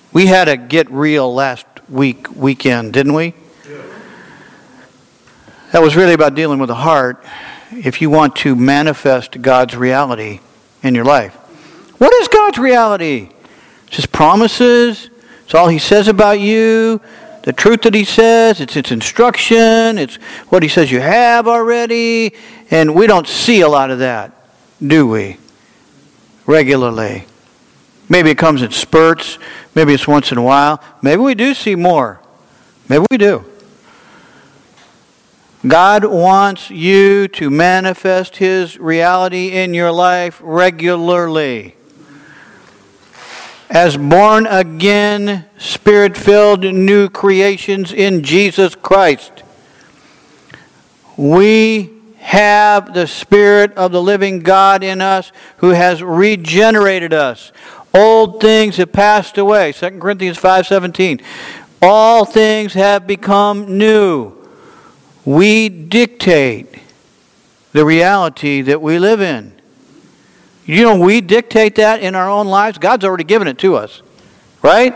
We had a Get Real last weekend, didn't we? Yeah. That was really about dealing with the heart if you want to manifest God's reality in your life. What is God's reality? It's His promises. It's all He says about you. The truth that He says. It's instruction. It's what He says you have already. And we don't see a lot of that, do we? Regularly. Maybe it comes in spurts. Maybe it's once in a while. Maybe we do see more. Maybe we do. God wants you to manifest His reality in your life regularly. As born again, Spirit-filled new creations in Jesus Christ, we have the Spirit of the living God in us who has regenerated us. Old things have passed away. 2 Corinthians 5:17. All things have become new. We dictate the reality that we live in. You know, we dictate that in our own lives. God's already given it to us. Right?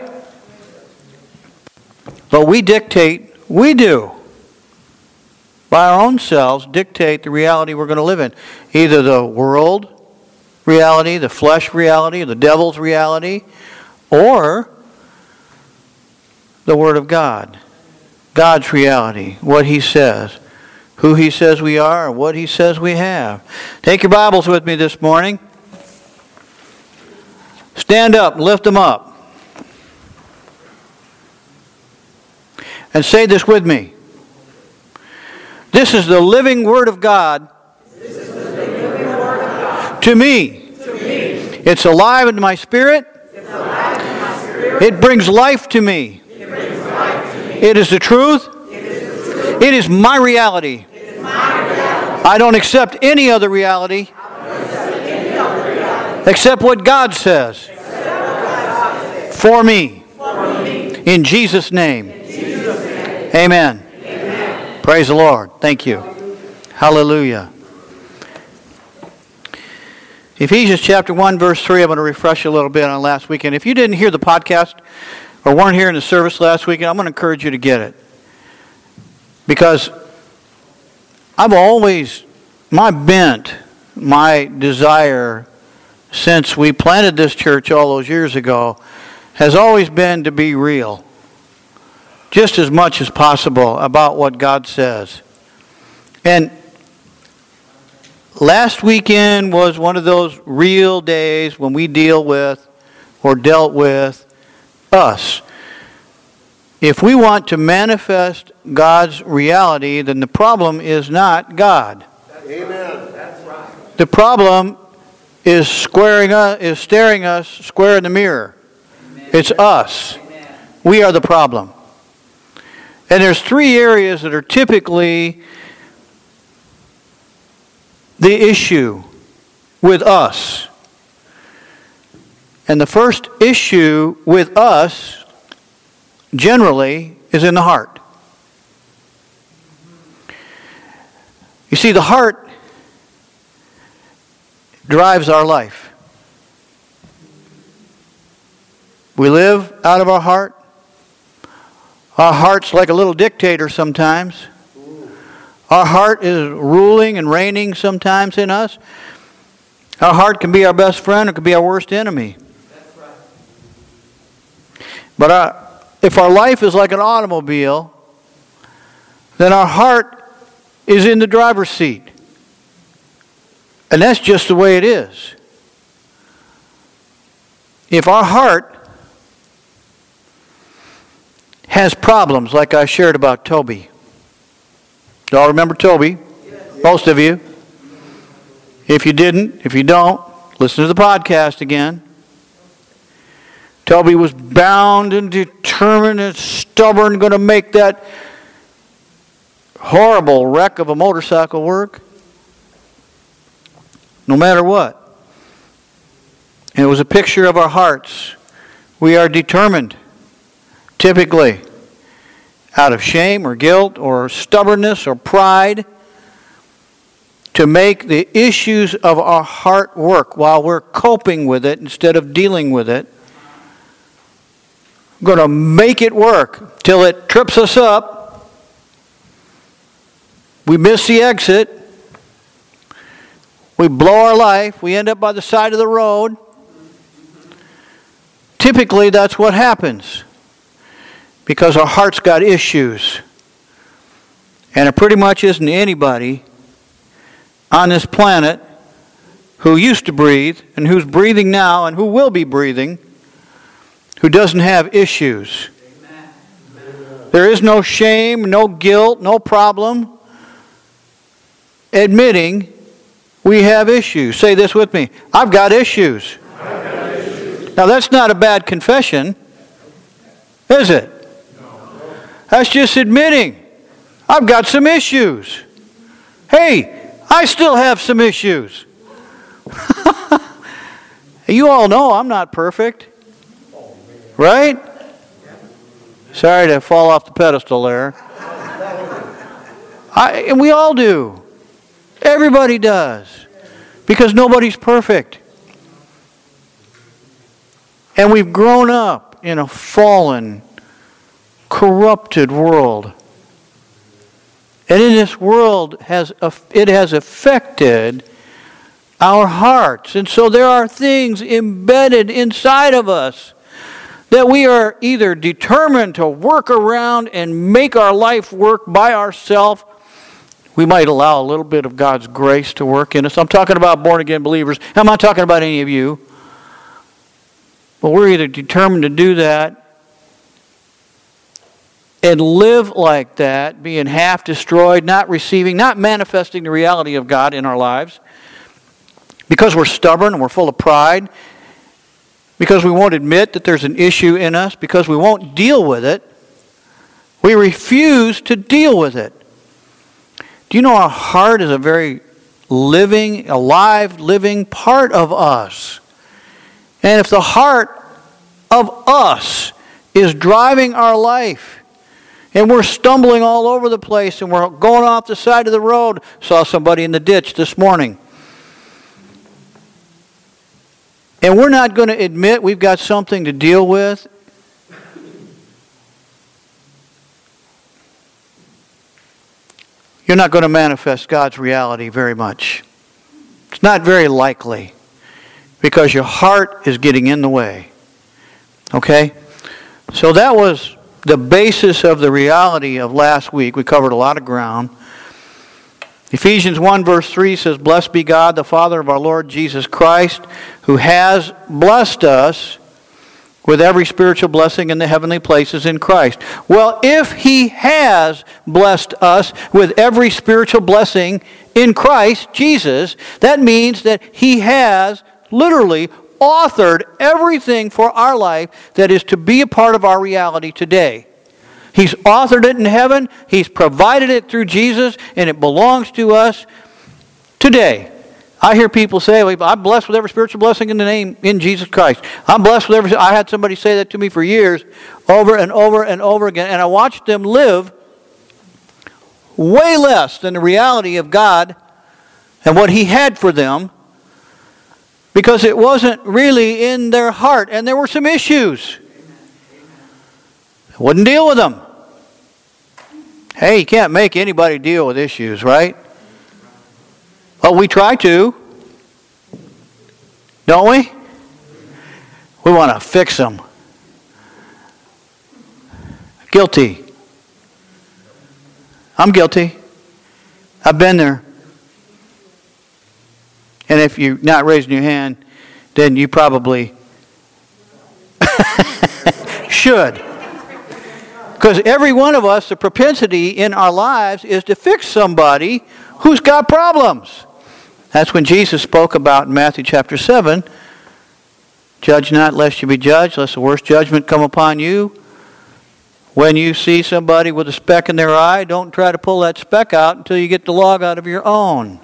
But we do. By our own selves, dictate the reality we're going to live in. Either the world reality, the flesh reality, the devil's reality, or the Word of God. God's reality, what He says, who He says we are, and what He says we have. Take your Bibles with me this morning. Stand up, lift them up. And say this with me. This is the living Word of God. To me. It's alive in my spirit. It brings life to me. It is the truth. It is my reality. I don't accept any other reality except what God says for me. In Jesus' name. Amen. Praise the Lord. Thank you. Hallelujah. Ephesians chapter 1, verse 3, I'm going to refresh you a little bit on last weekend. If you didn't hear the podcast or weren't here in the service last weekend, I'm going to encourage you to get it. Because my bent, my desire since we planted this church all those years ago has always been to be real. Just as much as possible about what God says. And last weekend was one of those real days when we dealt with us. If we want to manifest God's reality, then the problem is not God. Amen. That's right. The problem is staring us square in the mirror. Amen. It's us. Amen. We are the problem. And there's three areas that are typically the issue with us. And the first issue with us, generally, is in the heart. You see, the heart drives our life. We live out of our heart. Our heart's like a little dictator sometimes. Our heart is ruling and reigning sometimes in us. Our heart can be our best friend or it can be our worst enemy. That's right. But if our life is like an automobile, then our heart is in the driver's seat. And that's just the way it is. If our heart has problems, like I shared about Toby. Do y'all remember Toby? Yes. Most of you. If you don't, listen to the podcast again. Toby was bound and determined and stubborn, going to make that horrible wreck of a motorcycle work. No matter what. And it was a picture of our hearts. We are determined, typically, out of shame or guilt or stubbornness or pride, to make the issues of our heart work while we're coping with it instead of dealing with it. We're going to make it work till it trips us up. We miss the exit. We blow our life. We end up by the side of the road. Typically, that's what happens. Because our heart's got issues. And it pretty much isn't anybody on this planet who used to breathe and who's breathing now and who will be breathing who doesn't have issues. Amen. There is no shame, no guilt, no problem admitting we have issues. Say this with me. I've got issues. Now that's not a bad confession, is it? No. That's just admitting I've got some issues. Hey, I still have some issues. You all know I'm not perfect. Right? Sorry to fall off the pedestal there. And we all do. Everybody does. Because nobody's perfect. And we've grown up in a fallen, corrupted world. And in this world, it has affected our hearts. And so there are things embedded inside of us that we are either determined to work around and make our life work by ourselves. We might allow a little bit of God's grace to work in us. I'm talking about born-again believers. I'm not talking about any of you. But we're either determined to do that and live like that, being half destroyed, not receiving, not manifesting the reality of God in our lives, because we're stubborn and we're full of pride, because we won't admit that there's an issue in us, because we won't deal with it. We refuse to deal with it. Do you know our heart is a very living, alive, living part of us? And if the heart of us is driving our life, and we're stumbling all over the place, and we're going off the side of the road, saw somebody in the ditch this morning, and we're not going to admit we've got something to deal with, you're not going to manifest God's reality very much. It's not very likely, because your heart is getting in the way. Okay? So that was the basis of the reality of last week. We covered a lot of ground. Ephesians 1 verse 3 says, "Blessed be God, the Father of our Lord Jesus Christ, who has blessed us with every spiritual blessing in the heavenly places in Christ." Well, if He has blessed us with every spiritual blessing in Christ Jesus, that means that He has literally authored everything for our life that is to be a part of our reality today. He's authored it in heaven. He's provided it through Jesus, and it belongs to us today. I hear people say, "I'm blessed with every spiritual blessing in Jesus Christ. I'm blessed with every." I had somebody say that to me for years, over and over and over again, and I watched them live way less than the reality of God and what He had for them, because it wasn't really in their heart, and there were some issues. Wouldn't deal with them. Hey, you can't make anybody deal with issues, right? But we try to, don't we? We want to fix them. Guilty. I'm guilty. I've been there. And if you're not raising your hand, then you probably should. Because every one of us, the propensity in our lives is to fix somebody who's got problems. That's when Jesus spoke about in Matthew chapter 7, "Judge not lest you be judged, lest the worst judgment come upon you." When you see somebody with a speck in their eye, don't try to pull that speck out until you get the log out of your own.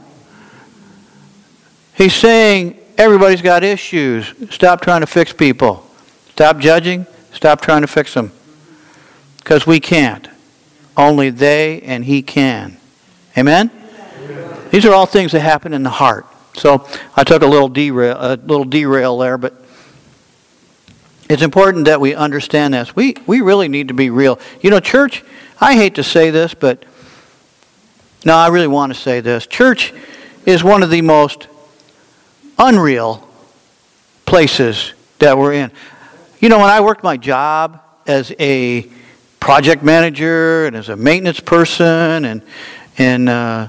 He's saying everybody's got issues. Stop trying to fix people. Stop judging. Stop trying to fix them. Because we can't. Only they and He can. Amen? Amen? These are all things that happen in the heart. So I took a little derail there, but It's important that we understand this. We really need to be real. You know, church, I hate to say this, but no, I really want to say this. Church is one of the most unreal places that we're in. You know, when I worked my job as a project manager and as a maintenance person and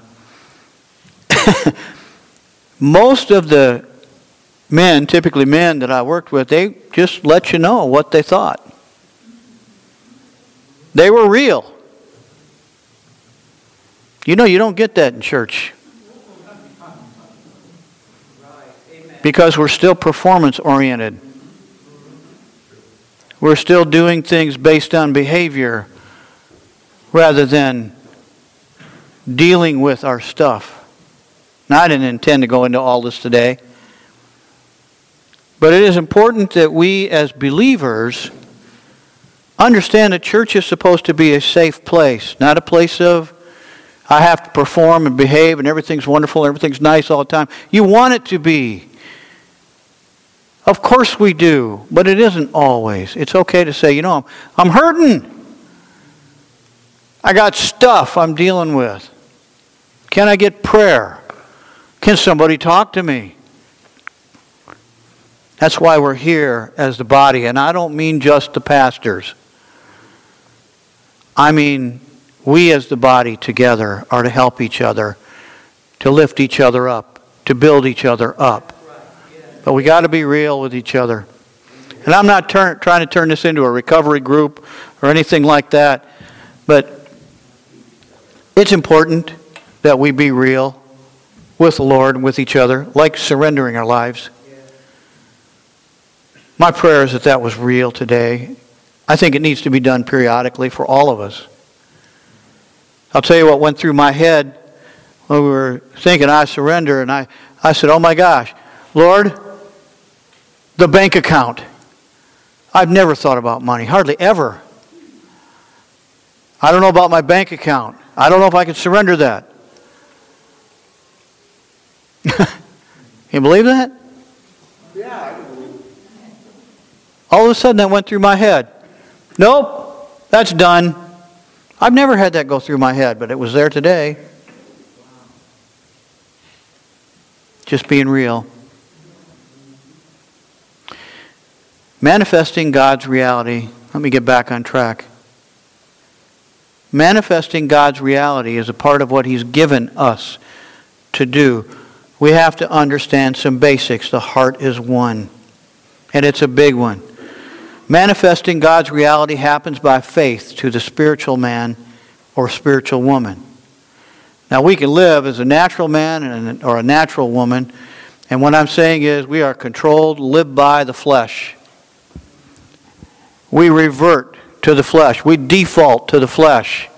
most of the men, typically men that I worked with, they just let you know what they thought. They were real. You know, you don't get that in church. Because we're still performance oriented. We're still doing things based on behavior rather than dealing with our stuff. Now, I didn't intend to go into all this today. But it is important that we as believers understand that church is supposed to be a safe place, not a place of I have to perform and behave and everything's wonderful, everything's nice all the time. You want it to be. Of course we do, but it isn't always. It's okay to say, you know, I'm hurting. I got stuff I'm dealing with. Can I get prayer? Can somebody talk to me? That's why we're here as the body. And I don't mean just the pastors. I mean, we as the body together are to help each other, to lift each other up, to build each other up. But we got to be real with each other. And I'm not trying to turn this into a recovery group or anything like that. But it's important that we be real with the Lord and with each other, like surrendering our lives. My prayer is that that was real today. I think it needs to be done periodically for all of us. I'll tell you what went through my head when we were thinking, I surrender, and I said, oh my gosh, Lord, the bank account. I've never thought about money, hardly ever. I don't know about my bank account. I don't know if I can surrender that. You believe that? Yeah, I do. All of a sudden that went through my head. Nope, that's done. I've never had that go through my head, but it was there today. Just being real. Manifesting God's reality. Let me get back on track. Manifesting God's reality is a part of what He's given us to do. We have to understand some basics. The heart is one. And it's a big one. Manifesting God's reality happens by faith to the spiritual man or spiritual woman. Now we can live as a natural man or a natural woman. And what I'm saying is we are controlled, live by the flesh. We revert to the flesh. We default to the flesh.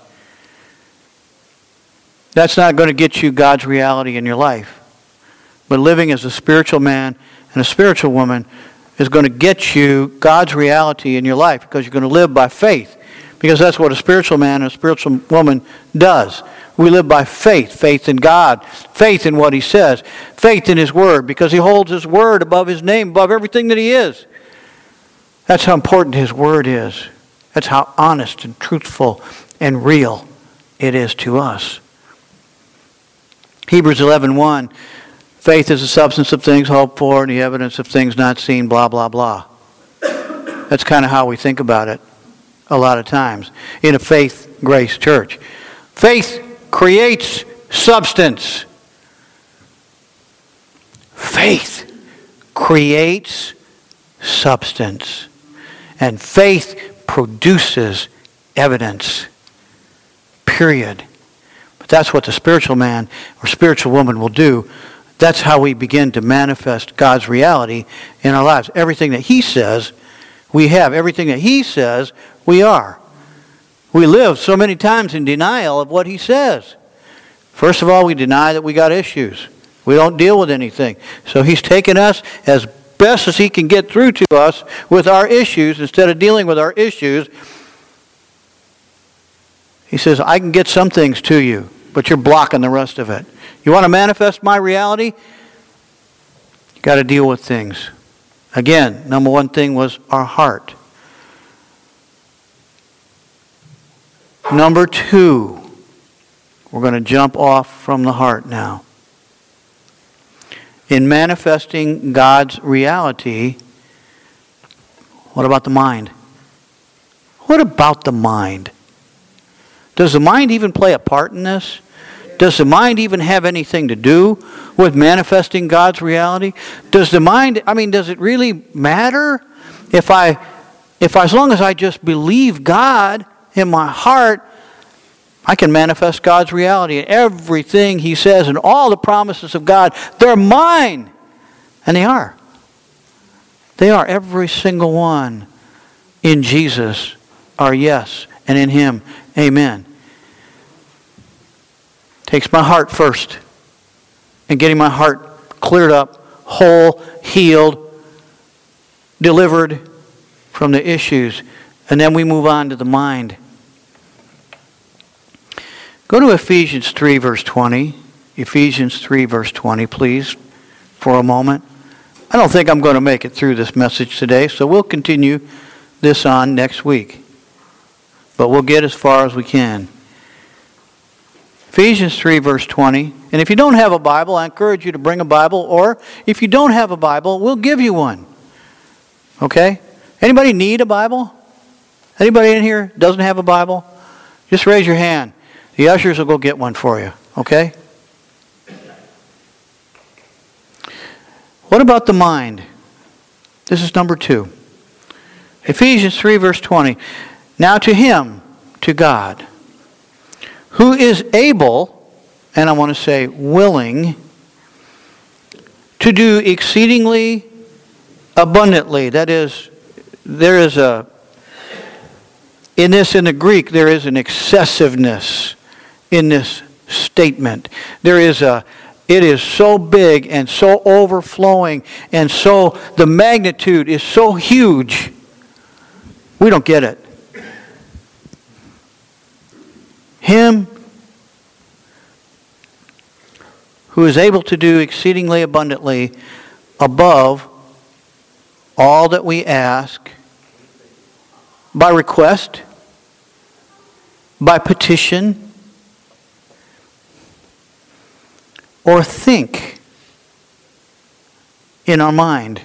That's not going to get you God's reality in your life. But living as a spiritual man and a spiritual woman is going to get you God's reality in your life because you're going to live by faith. Because that's what a spiritual man and a spiritual woman does. We live by faith. Faith in God. Faith in what He says. Faith in His Word. Because He holds His Word above His name, above everything that He is. That's how important His Word is. That's how honest and truthful and real it is to us. Hebrews 11:1. Faith is the substance of things hoped for and the evidence of things not seen, blah, blah, blah. That's kind of how we think about it a lot of times in a faith grace church. Faith creates substance. Faith creates substance. And faith produces evidence. Period. But that's what the spiritual man or spiritual woman will do. That's how we begin to manifest God's reality in our lives. Everything that He says, we have. Everything that He says, we are. We live so many times in denial of what He says. First of all, we deny that we got issues. We don't deal with anything. So He's taken us as best as He can get through to us with our issues. Instead of dealing with our issues, He says, I can get some things to you, but you're blocking the rest of it. You want to manifest my reality? You got to deal with things. Again, number one thing was our heart. Number two, we're going to jump off from the heart now. In manifesting God's reality, what about the mind? What about the mind? Does the mind even play a part in this? Does the mind even have anything to do with manifesting God's reality? Does the mind, does it really matter if as long as I just believe God in my heart, I can manifest God's reality. Everything He says and all the promises of God, they're mine. And they are. They are, every single one. In Jesus are yes, and in Him, amen. Takes my heart first. And getting my heart cleared up, whole, healed, delivered from the issues. And then we move on to the mind. Go to Ephesians 3, verse 20. Ephesians 3, verse 20, please, for a moment. I don't think I'm going to make it through this message today, so we'll continue this on next week. But we'll get as far as we can. Ephesians 3, verse 20. And if you don't have a Bible, I encourage you to bring a Bible. Or if you don't have a Bible, we'll give you one. Okay? Anybody need a Bible? Anybody in here doesn't have a Bible? Just raise your hand. The ushers will go get one for you. Okay? What about the mind? This is number 2. Ephesians 3, verse 20. Now to Him, to God, who is able, and I want to say willing, to do exceedingly abundantly. That is, there is in the Greek, there is an excessiveness in this statement. It is so big and so overflowing, and so the magnitude is so huge, we don't get it. Him who is able to do exceedingly abundantly above all that we ask, by request, by petition, or think in our mind.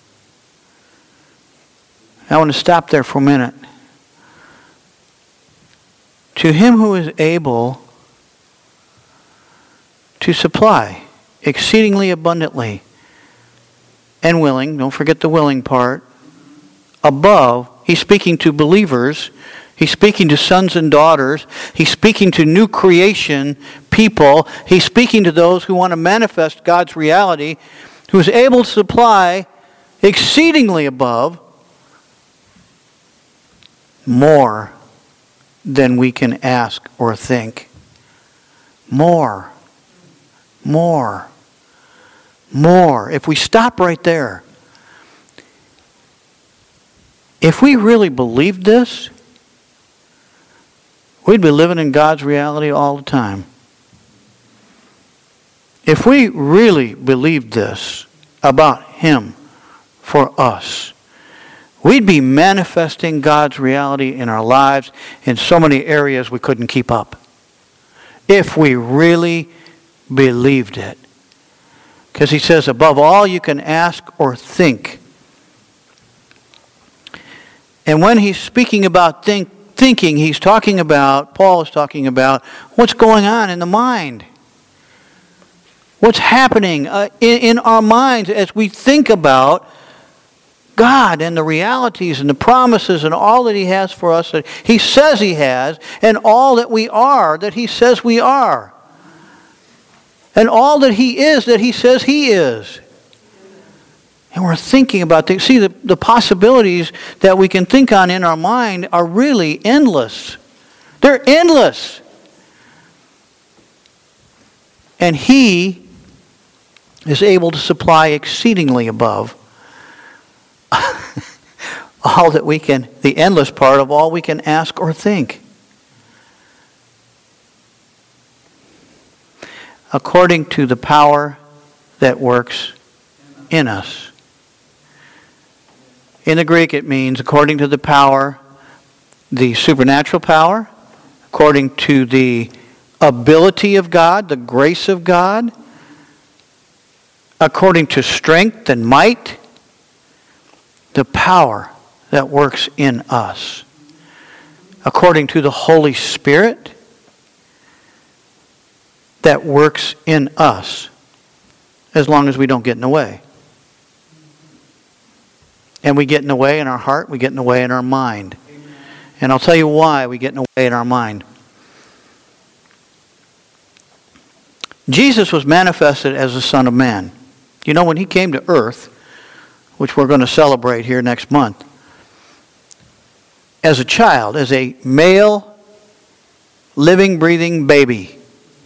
I want to stop there for a minute. To Him who is able to supply exceedingly abundantly and willing, don't forget the willing part, above, He's speaking to believers, He's speaking to sons and daughters, He's speaking to new creation people, He's speaking to those who want to manifest God's reality, who is able to supply exceedingly above more than we can ask or think. More. If we stop right there, if we really believed this, we'd be living in God's reality all the time. If we really believed this about Him for us, we'd be manifesting God's reality in our lives in so many areas we couldn't keep up. If we really believed it. Because He says, above all you can ask or think. And when He's speaking about thinking, He's talking about, Paul is talking about, what's going on in the mind. What's happening in our minds as we think about God and the realities and the promises and all that He has for us that He says He has, and all that we are that He says we are. And all that He is that He says He is. And we're thinking about things. See, the possibilities that we can think on in our mind are really endless. They're endless. And He is able to supply exceedingly above all that we can, the endless part of all we can ask or think. According to the power that works in us. In the Greek, it means according to the power, the supernatural power, according to the ability of God, the grace of God, according to strength and might, the power that works in us, according to the Holy Spirit that works in us, as long as we don't get in the way. And we get in the way in our heart, we get in the way in our mind. Amen. And I'll tell you why we get in the way in our mind. Jesus was manifested as the Son of Man. You know, when he came to earth, which we're going to celebrate here next month, as a child, as a male, living, breathing baby,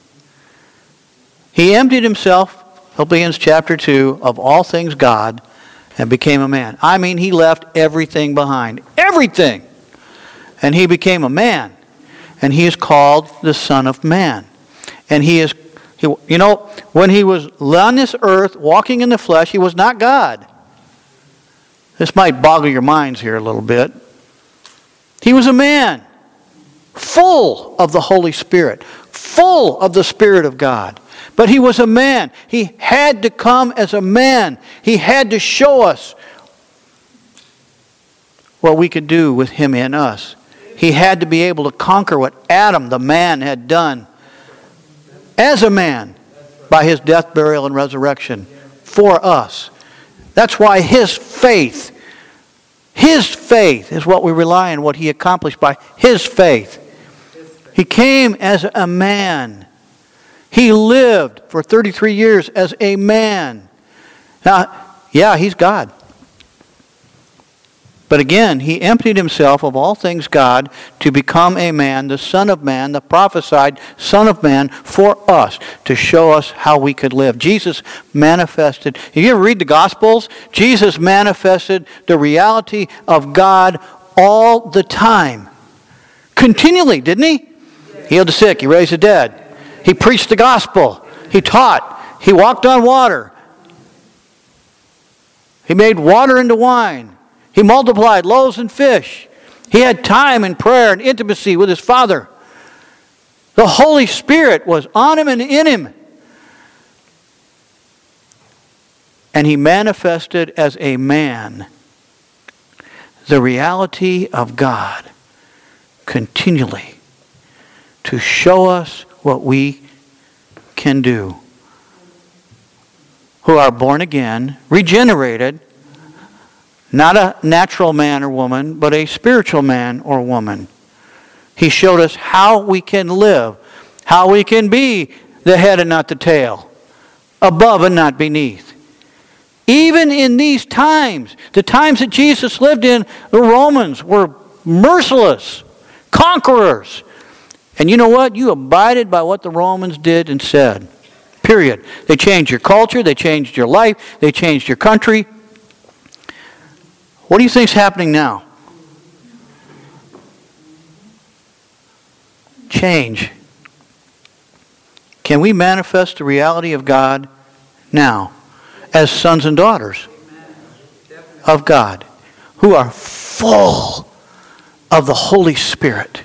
he emptied himself, Philippians chapter 2, of all things God, and became a man. I mean, he left everything behind. Everything! And he became a man. And he is called the Son of Man. And when he was on this earth, walking in the flesh, he was not God. This might boggle your minds here a little bit. He was a man, full of the Holy Spirit, full of the Spirit of God. But he was a man. He had to come as a man. He had to show us what we could do with him in us. He had to be able to conquer what Adam, the man, had done as a man by his death, burial, and resurrection for us. That's why his faith is what we rely on, what he accomplished by his faith. He came as a man. He lived for 33 years as a man. Now, yeah, he's God. But again, he emptied himself of all things God to become a man, the Son of Man, the prophesied Son of Man for us, to show us how we could live. Jesus manifested, if you ever read the Gospels, Jesus manifested the reality of God all the time. Continually, didn't he? He healed the sick, he raised the dead. He preached the gospel. He taught. He walked on water. He made water into wine. He multiplied loaves and fish. He had time in prayer and intimacy with his Father. The Holy Spirit was on him and in him. And he manifested as a man the reality of God continually to show us what we can do, who are born again, regenerated, not a natural man or woman, but a spiritual man or woman. He showed us how we can live, how we can be the head and not the tail, above and not beneath. Even in these times, the times that Jesus lived in, the Romans were merciless, conquerors. And you know what? You abided by what the Romans did and said. Period. They changed your culture. They changed your life. They changed your country. What do you think is happening now? Change. Can we manifest the reality of God now as sons and daughters of God who are full of the Holy Spirit?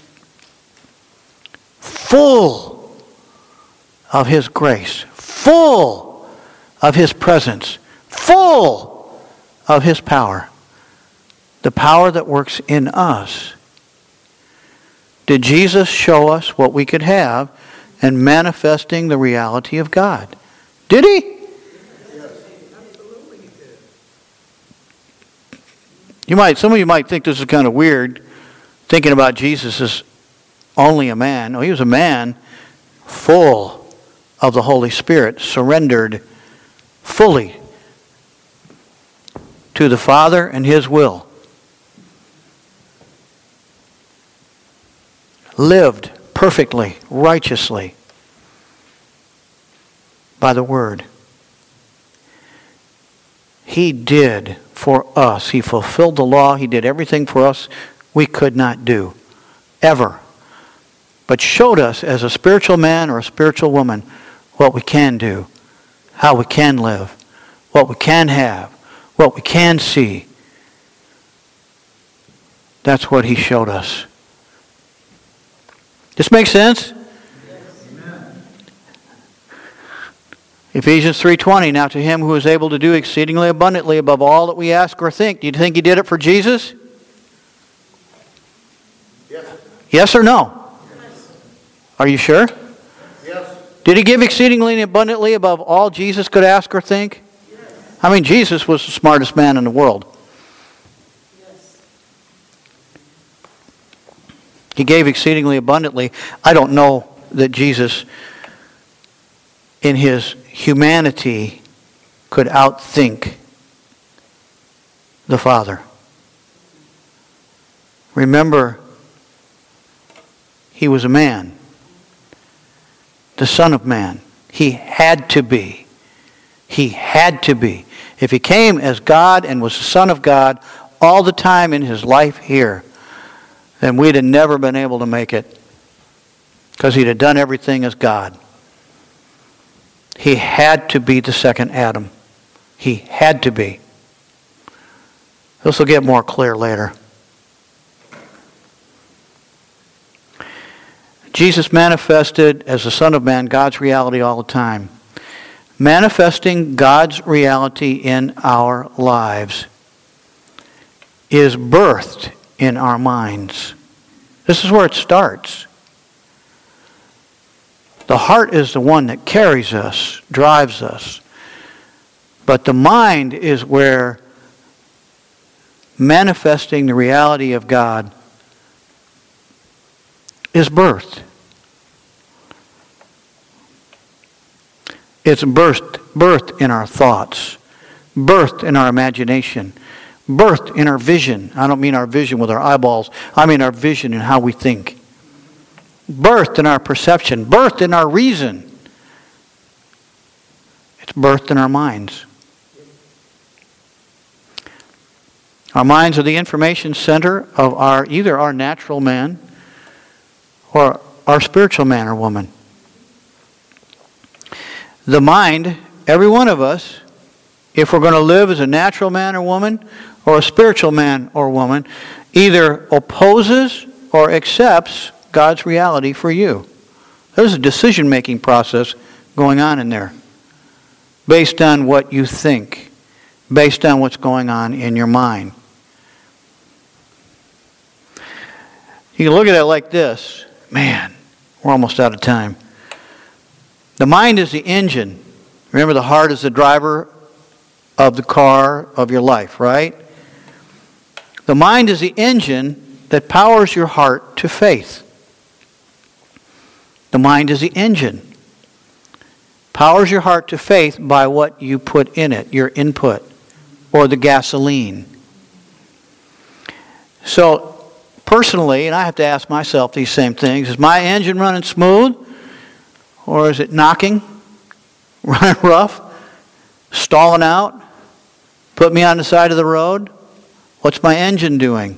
Full of his grace, full of his presence, full of his power, the power that works in us. Did Jesus show us what we could have in manifesting the reality of God? Did he? Some of you might think this is kind of weird, thinking about Jesus as only a man. No, he was a man full of the Holy Spirit, surrendered fully to the Father and his will. Lived perfectly, righteously by the Word. He did for us. He fulfilled the law. He did everything for us we could not do, ever. But showed us as a spiritual man or a spiritual woman what we can do, how we can live, what we can have, what we can see, That's what he showed us. This makes sense? Amen. Ephesians 3:20, now to him who is able to do exceedingly abundantly above all that we ask or think. Do you think he did it for Jesus? Yes. Yes or no? Yes. Are you sure? Yes. Did he give exceedingly abundantly above all Jesus could ask or think? Yes. I mean, Jesus was the smartest man in the world. Yes. He gave exceedingly abundantly. I don't know that Jesus, in his humanity, could outthink the Father. Remember, he was a man, the Son of Man. He had to be. He had to be. If he came as God and was the Son of God all the time in his life here, then we'd have never been able to make it, because he'd have done everything as God. He had to be the second Adam. He had to be. This will get more clear later. Jesus manifested as the Son of Man God's reality all the time. Manifesting God's reality in our lives is birthed in our minds. This is where it starts. The heart is the one that carries us, drives us. But the mind is where manifesting the reality of God is birthed. It's birthed in our thoughts, birthed in our imagination, birthed in our vision. I don't mean our vision with our eyeballs. I mean our vision in how we think. Birthed in our perception, birthed in our reason. It's birthed in our minds. Our minds are the information center of either our natural man or our spiritual man or woman. The mind, every one of us, if we're going to live as a natural man or woman or a spiritual man or woman, either opposes or accepts God's reality for you. There's a decision-making process going on in there based on what you think, based on what's going on in your mind. You can look at it like this. Man, we're almost out of time. The mind is the engine. Remember, the heart is the driver of the car of your life, right? The mind is the engine that powers your heart to faith. The mind is the engine. Powers your heart to faith by what you put in it, your input, or the gasoline. So, personally, and I have to ask myself these same things, is my engine running smooth? Or is it knocking, running rough, stalling out, put me on the side of the road? What's my engine doing?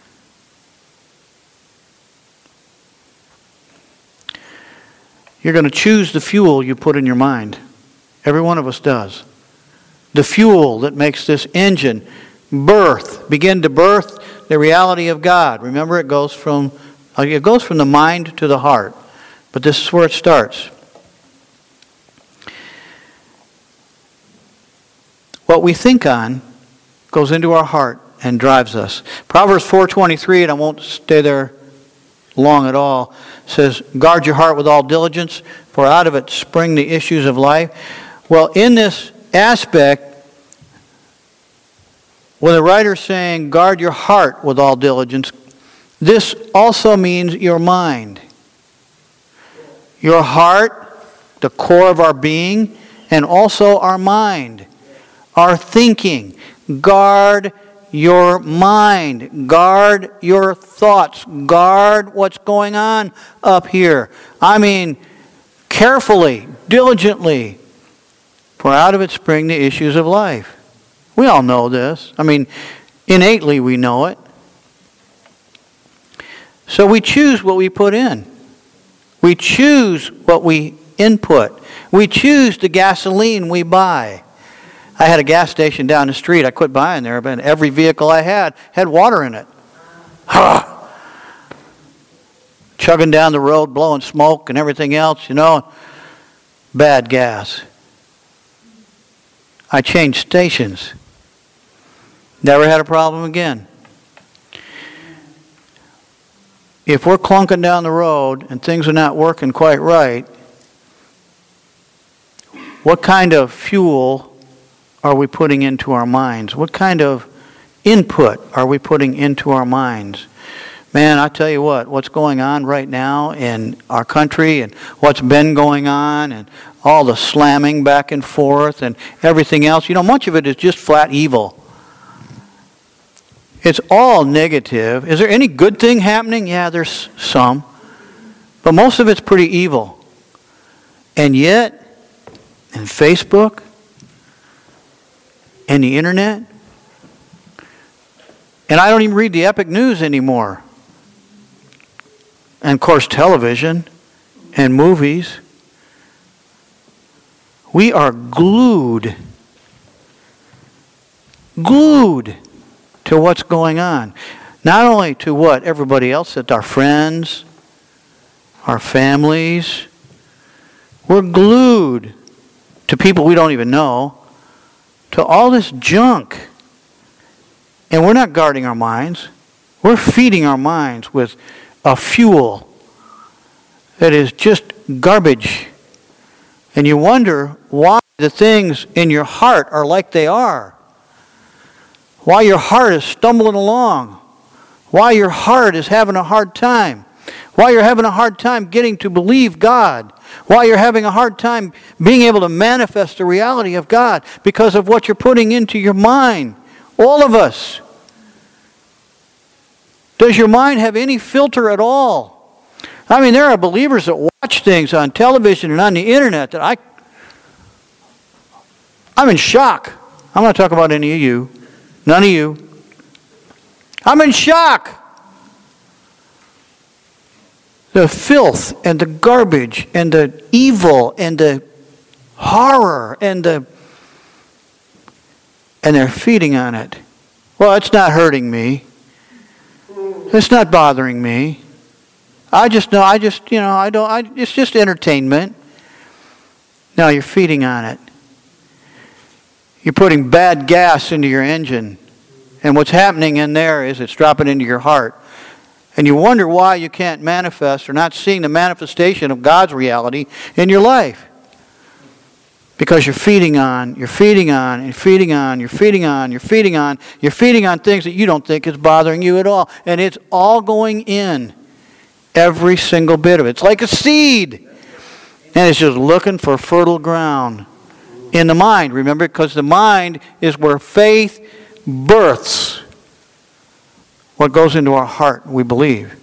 You're going to choose the fuel you put in your mind. Every one of us does. The fuel that makes this engine begin to birth the reality of God. Remember, it goes from the mind to the heart. But this is where it starts. What we think on goes into our heart and drives us. Proverbs 4:23, and I won't stay there long at all, says, guard your heart with all diligence, for out of it spring the issues of life. Well, in this aspect, when the writer's saying, guard your heart with all diligence, this also means your mind. Your heart, the core of our being, and also our mind, our thinking. Guard your mind. Guard your thoughts. Guard what's going on up here. I mean, carefully, diligently, for out of it spring the issues of life. We all know this. I mean, innately we know it. So we choose what we put in. We choose what we input. We choose the gasoline we buy. I had a gas station down the street. I quit buying there, but every vehicle I had water in it. Chugging down the road, blowing smoke and everything else, bad gas. I changed stations. Never had a problem again. If we're clunking down the road and things are not working quite right, what kind of fuel are we putting into our minds? What kind of input are we putting into our minds? Man, I tell you what's going on right now in our country and what's been going on and all the slamming back and forth and everything else, much of it is just flat evil. It's all negative. Is there any good thing happening? Yeah, there's some. But most of it's pretty evil. And yet, in Facebook, and the internet, and I don't even read the Epic News anymore. And of course, television and movies. We are glued to what's going on. Not only to what everybody else, that our friends, our families, we're glued to people we don't even know, to all this junk. And we're not guarding our minds. We're feeding our minds with a fuel that is just garbage. And you wonder why the things in your heart are like they are. Why your heart is stumbling along. Why your heart is having a hard time. Why you're having a hard time getting to believe God. Why you're having a hard time being able to manifest the reality of God. Because of what you're putting into your mind. All of us. Does your mind have any filter at all? I mean, there are believers that watch things on television and on the internet that I'm in shock. I'm not talking about any of you. None of you. I'm in shock. The filth and the garbage and the evil and the horror and they're feeding on it. Well, it's not hurting me. It's not bothering me. It's just entertainment. No, you're feeding on it. You're putting bad gas into your engine. And what's happening in there is it's dropping into your heart. And you wonder why you can't manifest or not seeing the manifestation of God's reality in your life. Because you're feeding on things that you don't think is bothering you at all. And it's all going in. Every single bit of it. It's like a seed. And it's just looking for fertile ground. In the mind, remember, because the mind is where faith births what goes into our heart, we believe.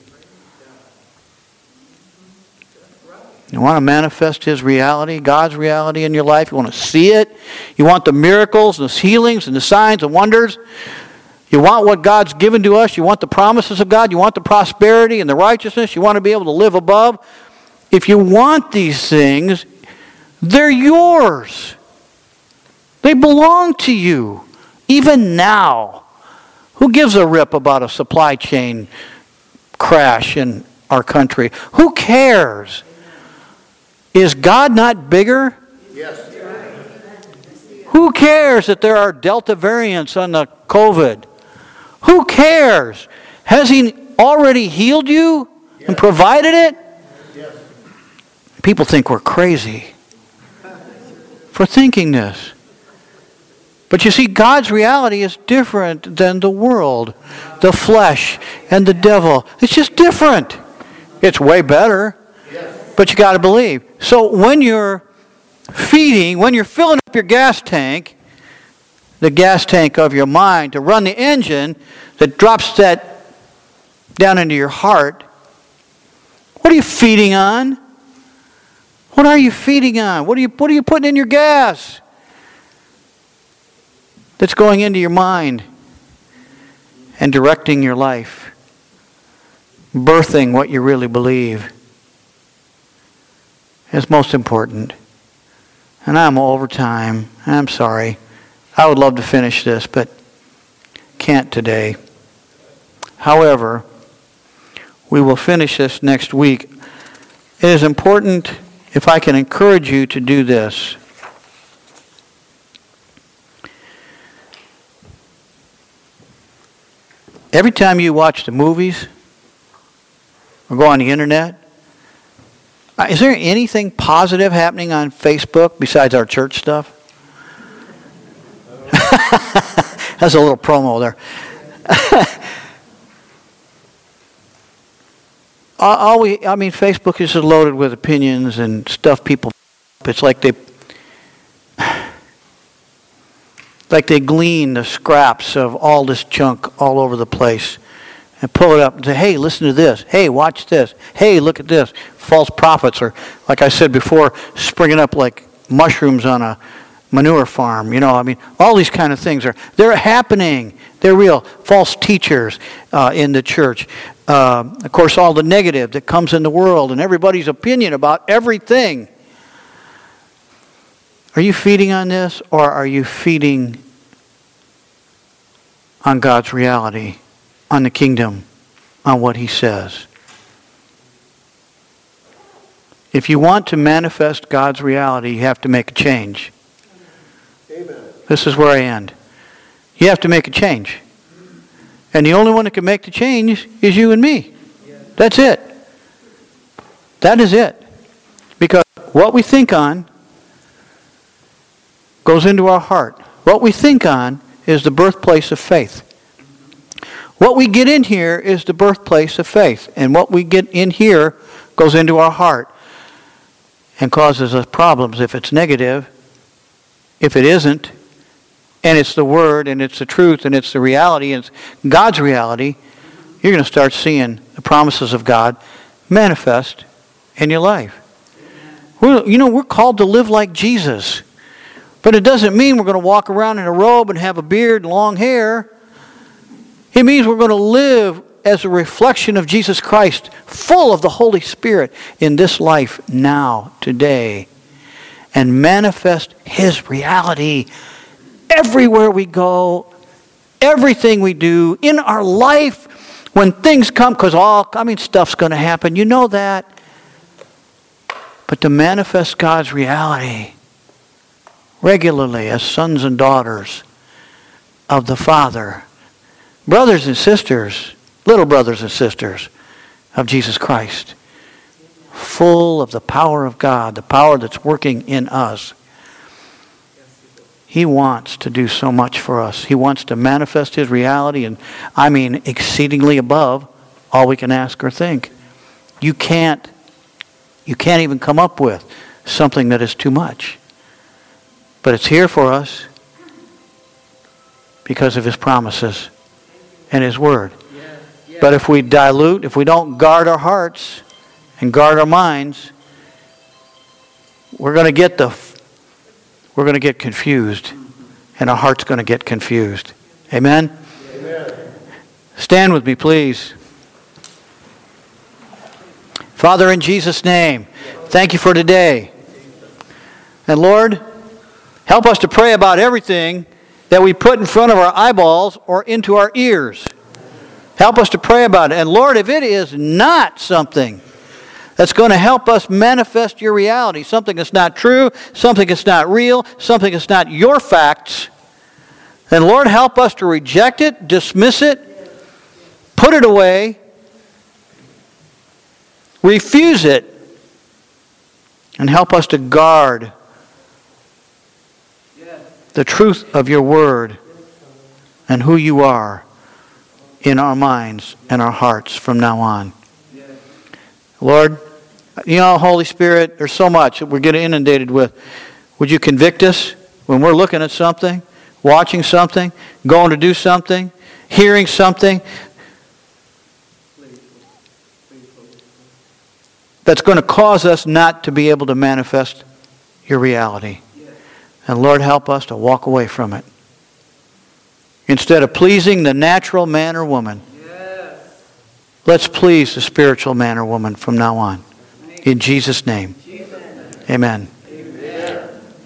You want to manifest His reality, God's reality in your life. You want to see it. You want the miracles and the healings and the signs and wonders. You want what God's given to us. You want the promises of God. You want the prosperity and the righteousness. You want to be able to live above. If you want these things, they're yours. They belong to you. Even now. Who gives a rip about a supply chain crash in our country? Who cares? Is God not bigger? Yes. Who cares that there are Delta variants on the COVID? Who cares? Has He already healed you and provided it? Yes. People think we're crazy for thinking this. But you see, God's reality is different than the world, the flesh, and the devil. It's just different. It's way better. But you got to believe. So when you're filling up your gas tank, the gas tank of your mind, to run the engine that drops that down into your heart, what are you feeding on? What are you feeding on? What are you putting in your gas that's going into your mind and directing your life, birthing what you really believe? It's most important. And I'm over time. I'm sorry. I would love to finish this, but can't today. However, We will finish this next week. It is important, if I can encourage you to do this. Every time you watch the movies or go on the internet, is there anything positive happening on Facebook besides our church stuff? That's a little promo there. Facebook is loaded with opinions and stuff people. It's like they glean the scraps of all this junk all over the place and pull it up and say, hey, listen to this. Hey, watch this. Hey, look at this. False prophets are, like I said before, springing up like mushrooms on a manure farm. All these kind of things they're happening. They're real. False teachers in the church. Of course, all the negative that comes in the world and everybody's opinion about everything. Are you feeding on this, or are you feeding on God's reality, on the kingdom, on what He says? If you want to manifest God's reality, you have to make a change. Amen. This is where I end. You have to make a change. And the only one that can make the change is you and me. That's it. That is it. Because what we think on goes into our heart. What we think on is the birthplace of faith. What we get in here is the birthplace of faith. And what we get in here goes into our heart and causes us problems if it's negative. If it isn't, and it's the Word, and it's the truth, and it's the reality, and it's God's reality, you're going to start seeing the promises of God manifest in your life. We're called to live like Jesus. But it doesn't mean we're going to walk around in a robe and have a beard and long hair. It means we're going to live as a reflection of Jesus Christ, full of the Holy Spirit in this life now, today, and manifest His reality everywhere we go, everything we do, in our life, when things come, because stuff's going to happen, you know that. But to manifest God's reality regularly as sons and daughters of the Father, brothers and sisters, little brothers and sisters of Jesus Christ, full of the power of God, the power that's working in us. He wants to do so much for us. He wants to manifest His reality, and exceedingly above all we can ask or think. You can't even come up with something that is too much. But it's here for us because of His promises and His Word. But if we dilute, if we don't guard our hearts and guard our minds, we're going to get confused, and our heart's going to get confused. Amen? Amen. Stand with me, please. Father, in Jesus' name, thank you for today. And Lord, help us to pray about everything that we put in front of our eyeballs or into our ears. Help us to pray about it. And Lord, if it is not something that's going to help us manifest your reality, something that's not true, something that's not real, something that's not your facts, then Lord, help us to reject it, dismiss it, put it away, refuse it, and help us to guard the truth of your word and who you are in our minds and our hearts from now on. Lord, Holy Spirit, there's so much that we're getting inundated with. Would you convict us when we're looking at something, watching something, going to do something, hearing something that's going to cause us not to be able to manifest your reality? And Lord, help us to walk away from it. Instead of pleasing the natural man or woman, let's please the spiritual man or woman from now on. In Jesus' name, amen.